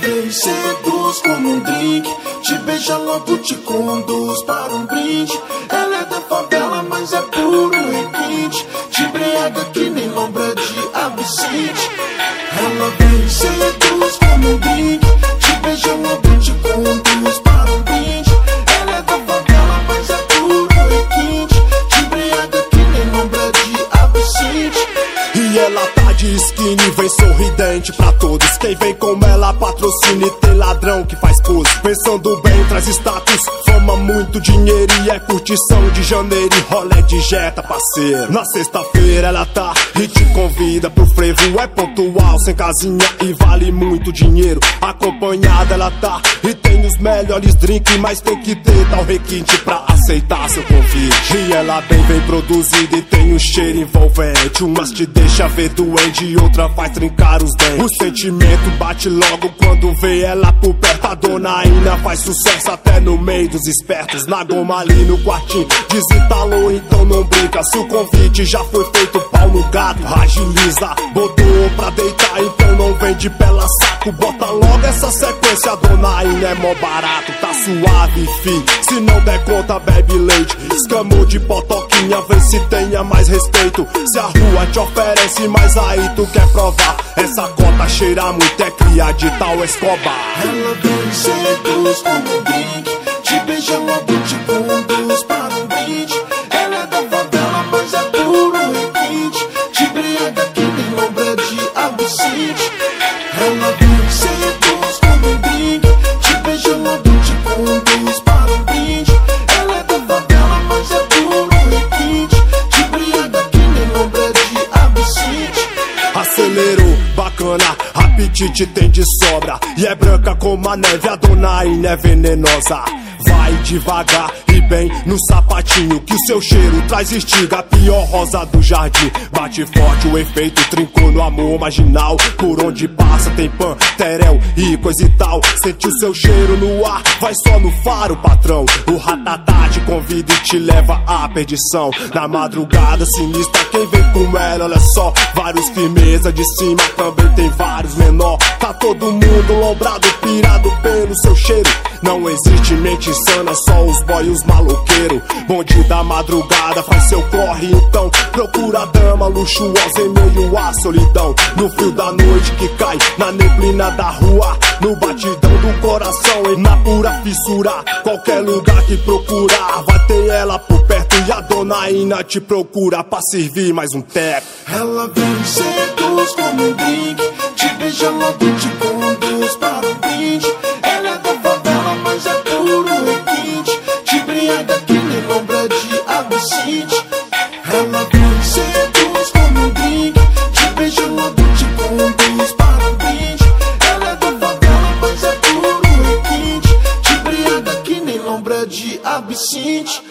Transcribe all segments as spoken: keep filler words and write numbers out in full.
vem, seduz como um drink, te beija logo, te conduz para um brinde. Ela é da favela, mas é puro requinte, te embriaga que nem lombra de absinte. Ela vem, seduz como um drink, te beija logo, te conduz para um brinde. Ela é da favela, mas é puro requinte, te embriaga que nem lombra de absinte. E ela tá de skinny, vem sorridente pra todos. Quem vem com ela patrocina e tem ladrão que faz pose. Pensando bem, traz status, fama, muito dinheiro e é curtição de janeiro e rolê de jeta, parceiro. Na sexta-feira ela tá e te convida pro frevo. É pontual, sem casinha e vale muito dinheiro. Acompanhada ela tá e tem os melhores drinks, mas tem que ter tal requinte pra aceitar seu convite. E ela bem vem produzida e tem um cheiro envolvente. Umas te deixa ver doente e outra faz trincar os dentes. O sentimento bate logo quando vê ela por perto. A dona Ina faz sucesso até no meio dos espertos. Na goma ali no quartinho, desinstalou, então não brinca. Se o convite já foi feito, pau no gato, agiliza. Botou pra deitar, então não vem de pela saco. Bota logo essa sequência, a dona Ina é mó barato. Tá suave, fi, se não der conta bebe leite. Escamou de potoquinha, vê se tenha mais respeito. Se a rua te oferece, mas aí tu quer provar. Essa cota cheira muito, é cria de tal Escobar. Ela vem, seduz como um drink, te beija logo, te conduz para um brinde. Ela é da favela, mas é puro requinte, te embriaga que nem lombra de absinte. Ela vem, seduz como um drink, te beija logo, te conduz para um brinde. Ela é da favela, mas é puro requinte, te embriaga que nem lombra de absinte. Acelerou, bacana, apetite tem de sobra. E é branca como a neve, a dona Ina é venenosa. Vai devagar e bem no sapatinho, que o seu cheiro traz estiga, a pior rosa do jardim. Bate forte o efeito, trincou no amor marginal. Por onde passa tem pan, terel e coisa e tal. Sente o seu cheiro no ar, vai só no faro, patrão. O ratatá te convida e te leva à perdição. Na madrugada sinistra, quem vem com ela, olha só. Vários firmeza de cima, também tem vários menor. Tá todo mundo lombrado, pirado pelo seu cheiro. Não existe mente insana, só os boy e os maloqueiros. Bonde da madrugada faz seu corre, então procura a dama luxuosa em meio à solidão. No frio da noite que cai na neblina da rua, no batidão do coração e na pura fissura. Qualquer lugar que procurar vai ter ela por perto, e a dona Ina te procura pra servir mais um teco. Ela vem, seduz como um drink, te beija logo, te conduz para um brinde. Ela é da favela, mas é puro requinte, te embriaga que nem lombra de absinte. Ela vem, seduz como um drink, te beija logo, te conduz para um brinde. Ela é da favela, mas é puro requinte, te embriaga que nem lombra de absinte.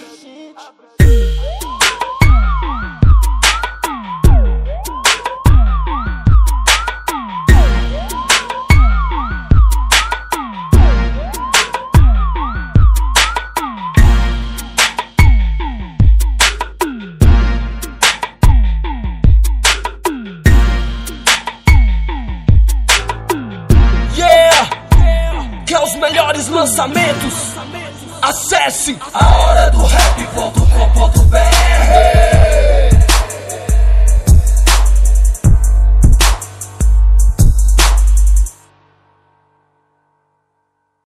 Quer os melhores lançamentos? Acesse a hora do rap ponto com ponto br.